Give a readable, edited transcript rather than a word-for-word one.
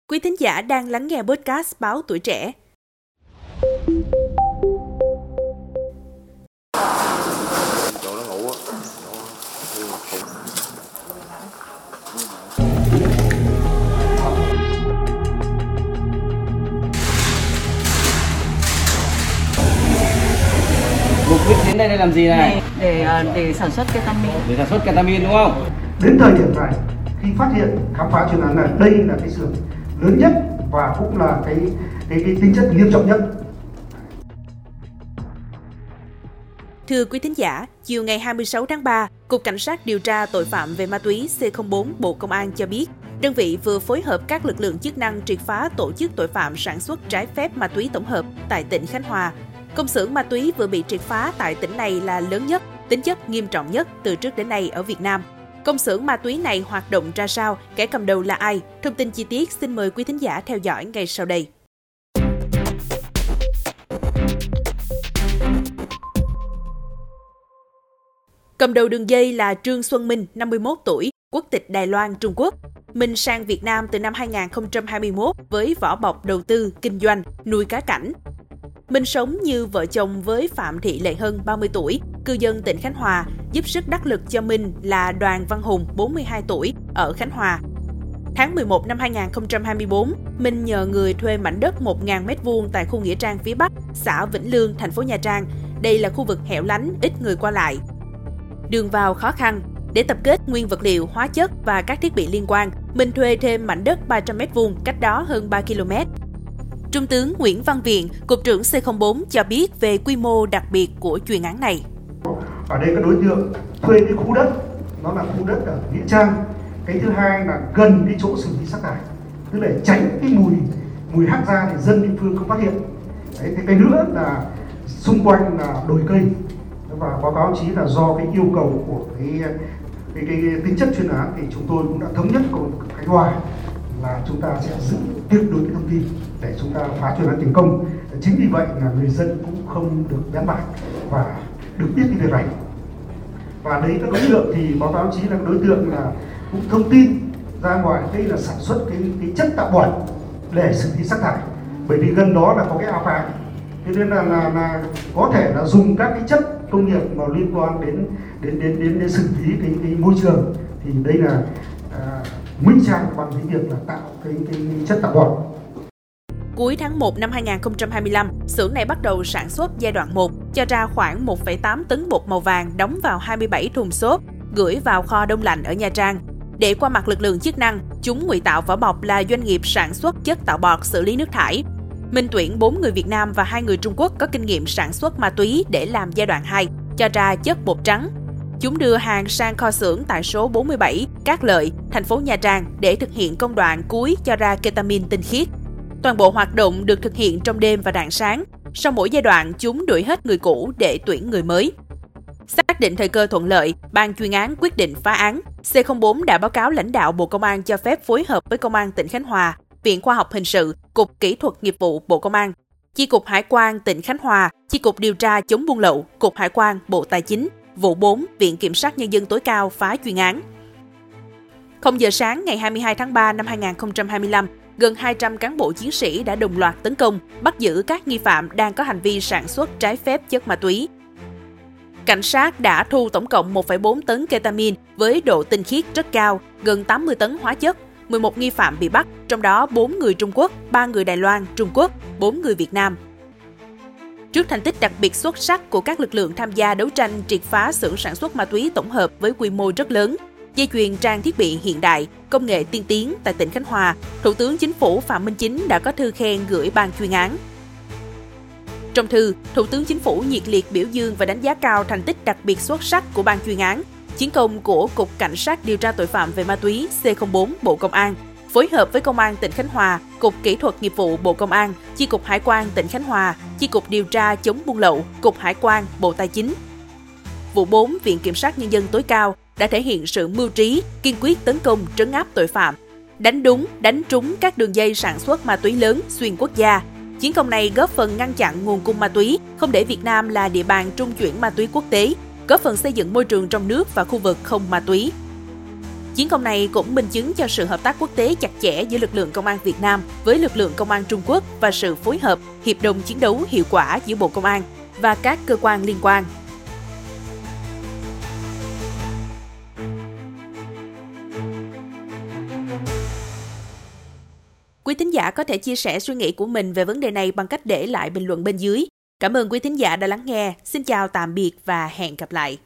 Quý thính giả đang lắng nghe podcast Báo Tuổi Trẻ. Chỗ nó ngủ á. Mục đích đến đây làm gì này? Để sản xuất ketamin. Để sản xuất ketamin đúng không? Đến thời điểm này, khi phát hiện khám phá chuyên án này, đây là cái xưởng lớn nhất và cũng là cái tính chất nghiêm trọng nhất. Thưa quý thính giả, chiều ngày 26 tháng 3, Cục Cảnh sát điều tra tội phạm về ma túy C04 Bộ Công an cho biết, đơn vị vừa phối hợp các lực lượng chức năng triệt phá tổ chức tội phạm sản xuất trái phép ma túy tổng hợp tại tỉnh Khánh Hòa. Công xưởng ma túy vừa bị triệt phá tại tỉnh này là lớn nhất, tính chất nghiêm trọng nhất từ trước đến nay ở Việt Nam. Công xưởng ma túy này hoạt động ra sao, kẻ cầm đầu là ai? Thông tin chi tiết xin mời quý thính giả theo dõi ngay sau đây. Cầm đầu đường dây là Trương Xuân Minh, 51 tuổi, quốc tịch Đài Loan, Trung Quốc. Minh sang Việt Nam từ năm 2021 với vỏ bọc đầu tư, kinh doanh, nuôi cá cảnh. Minh sống như vợ chồng với Phạm Thị Lệ Hân, 30 tuổi, cư dân tỉnh Khánh Hòa, giúp sức đắc lực cho Minh là Đoàn Văn Hùng, 42 tuổi, ở Khánh Hòa. Tháng 11 năm 2024, Minh nhờ người thuê mảnh đất 1.000 m² tại khu Nghĩa Trang phía Bắc, xã Vĩnh Lương, thành phố Nha Trang. Đây là khu vực hẻo lánh, ít người qua lại. Đường vào khó khăn. Để tập kết nguyên vật liệu, hóa chất và các thiết bị liên quan, Minh thuê thêm mảnh đất 300 m², cách đó hơn 3 km. Trung tướng Nguyễn Văn Viện, Cục trưởng C04 cho biết về quy mô đặc biệt của chuyên án này. Ở đây các đối tượng thuê cái khu đất, nó là khu đất ở Nghĩa Trang. Cái thứ hai là gần cái chỗ xử lý rác thải, tức là tránh cái mùi hắc ra thì dân địa phương không phát hiện. Đấy, cái nữa là xung quanh là đồi cây. Và báo cáo chí là do cái yêu cầu của cái tính chất chuyên án thì chúng tôi cũng đã thống nhất cùng Khánh Hòa là chúng ta sẽ giữ tuyệt đối cái thông tin để chúng ta phá chuyên án thành công. Chính vì vậy là người dân cũng không được bén mảng và được biết cái việc này. Và đấy các đối tượng thì báo cáo chí là các đối tượng là cũng thông tin ra ngoài đây là sản xuất cái chất tạo bẩn để xử lý rác thải, bởi vì gần đó là có cái ao phàng, thế nên là có thể là dùng các cái chất công nghiệp mà liên quan đến xử lý cái môi trường, thì đây là minh trang bằng cái việc là tạo cái chất tạo bẩn. Cuối tháng 1 năm 2025, xưởng này bắt đầu sản xuất giai đoạn 1, cho ra khoảng 1,8 tấn bột màu vàng đóng vào 27 thùng xốp, gửi vào kho đông lạnh ở Nha Trang. Để qua mặt lực lượng chức năng, chúng ngụy tạo vỏ bọc là doanh nghiệp sản xuất chất tạo bọt xử lý nước thải. Minh tuyển 4 người Việt Nam và 2 người Trung Quốc có kinh nghiệm sản xuất ma túy để làm giai đoạn 2, cho ra chất bột trắng. Chúng đưa hàng sang kho xưởng tại số 47 Cát Lợi, thành phố Nha Trang để thực hiện công đoạn cuối cho ra ketamin tinh khiết. Toàn bộ hoạt động được thực hiện trong đêm và rạng sáng. Sau mỗi giai đoạn, chúng đuổi hết người cũ để tuyển người mới. Xác định thời cơ thuận lợi, ban chuyên án quyết định phá án. C04 đã báo cáo lãnh đạo Bộ Công an cho phép phối hợp với Công an tỉnh Khánh Hòa, Viện Khoa học Hình sự, Cục Kỹ thuật Nghiệp vụ Bộ Công an, Chi cục Hải quan tỉnh Khánh Hòa, Chi cục Điều tra chống buôn lậu, Cục Hải quan, Bộ Tài chính, Vụ 4, Viện Kiểm sát Nhân dân tối cao phá chuyên án. 0 giờ sáng ngày 22 tháng 3 năm 2025, gần 200 cán bộ chiến sĩ đã đồng loạt tấn công, bắt giữ các nghi phạm đang có hành vi sản xuất trái phép chất ma túy. Cảnh sát đã thu tổng cộng 1,4 tấn ketamin với độ tinh khiết rất cao, gần 80 tấn hóa chất. 11 nghi phạm bị bắt, trong đó 4 người Trung Quốc, 3 người Đài Loan, Trung Quốc, 4 người Việt Nam. Trước thành tích đặc biệt xuất sắc của các lực lượng tham gia đấu tranh triệt phá xưởng sản xuất ma túy tổng hợp với quy mô rất lớn, dây chuyền trang thiết bị hiện đại, công nghệ tiên tiến tại tỉnh Khánh Hòa, Thủ tướng Chính phủ Phạm Minh Chính đã có thư khen gửi ban chuyên án. Trong thư, Thủ tướng Chính phủ nhiệt liệt biểu dương và đánh giá cao thành tích đặc biệt xuất sắc của ban chuyên án, chiến công của Cục Cảnh sát điều tra tội phạm về ma túy C04 Bộ Công an, phối hợp với Công an tỉnh Khánh Hòa, Cục Kỹ thuật Nghiệp vụ Bộ Công an, Chi cục Hải quan tỉnh Khánh Hòa, Chi cục Điều tra chống buôn lậu, Cục Hải quan, Bộ Tài chính. Vụ 4, Viện Kiểm sát Nhân dân tối cao đã thể hiện sự mưu trí, kiên quyết tấn công trấn áp tội phạm, đánh đúng, đánh trúng các đường dây sản xuất ma túy lớn xuyên quốc gia. Chiến công này góp phần ngăn chặn nguồn cung ma túy, không để Việt Nam là địa bàn trung chuyển ma túy quốc tế, góp phần xây dựng môi trường trong nước và khu vực không ma túy. Chiến công này cũng minh chứng cho sự hợp tác quốc tế chặt chẽ giữa lực lượng công an Việt Nam với lực lượng công an Trung Quốc và sự phối hợp, hiệp đồng chiến đấu hiệu quả giữa Bộ Công an và các cơ quan liên quan. Quý thính giả có thể chia sẻ suy nghĩ của mình về vấn đề này bằng cách để lại bình luận bên dưới. Cảm ơn quý thính giả đã lắng nghe. Xin chào tạm biệt và hẹn gặp lại.